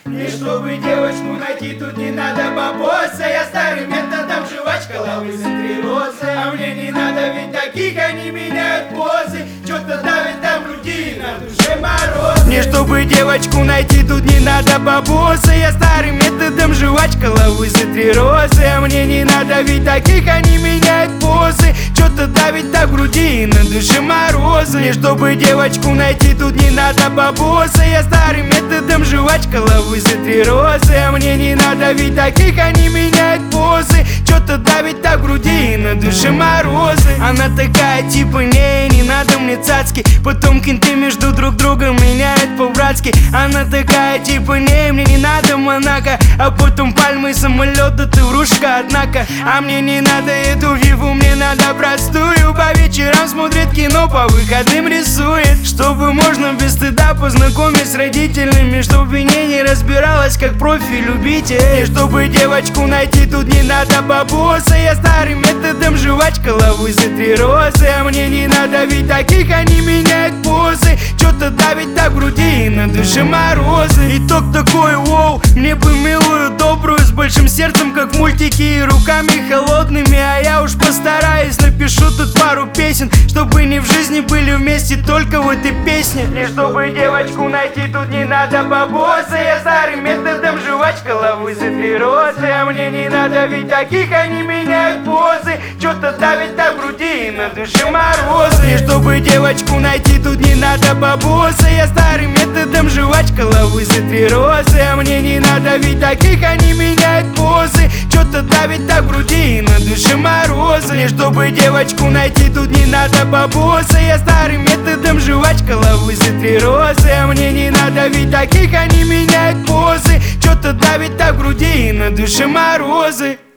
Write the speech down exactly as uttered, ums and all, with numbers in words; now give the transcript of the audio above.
И чтобы девочку найти, тут не надо бабоса. Я старым методом жвачка, лавы за три розы. А мне не надо, ведь таких они меняют позы. Что-то давит на груди, на душе мороз. Мне чтобы девочку найти, тут не надо бабоса. Я старым методом жвачка, лавы за три розы. А мне не надо, ведь таких они меняют позы. Что-то давит на груди, на душе морозы. Мне чтобы девочку найти, тут не надо бабоса. Я старым методом жвачка, лавы за три розы. А мне не надо, ведь таких они меняют позы. Что-то давит на груди, на душе морозы. Она такая типа, не, не надо мне цацки. Потом кенты между друг другом меняют по-братски. Она такая типа, не, мне не надо Монако. А потом пальмы, самолеты, ты врушка, однако. А мне не надо эту виву, мне надо простую. По вечерам смотрит кино, по выходным рисует. Чтобы можно без стыда познакомить с родителями. Чтобы не не разбиралась, как профи-любитель. И чтобы девочку найти, тут не надо бабоса. Я старым методом жвачка, лавы за три розы. А мне не надо, ведь таких они меняют позы. Что-то давит на груди, на душе морозы. Итог такой, воу, мне бы милую, добрую, с большим сердцем, как в мультике, и руками холодными. А я уж постараюсь, напишу тут пару песен, чтобы не в жизни были вместе, только в этой песне. И чтобы девочку найти, тут не надо бабоса. Я старым методом жвачка, лавы за три розы. А мне не надо, ведь таких они меняют позы. Что-то давит на груди, на душе морозы. И чтобы девочку найти, тут не надо бабоса. Я старым методом жвачка, лавы за три розы. А мне не надо, ведь таких они меняют позы. Что-то давит на груди, на душе морозы. И чтобы девочку найти, тут не надо бабоса. Я старым методом жвачка, лавы за три розы. А мне не надо, ведь таких они меняют позы. Что-то давит на груди, на душе морозы.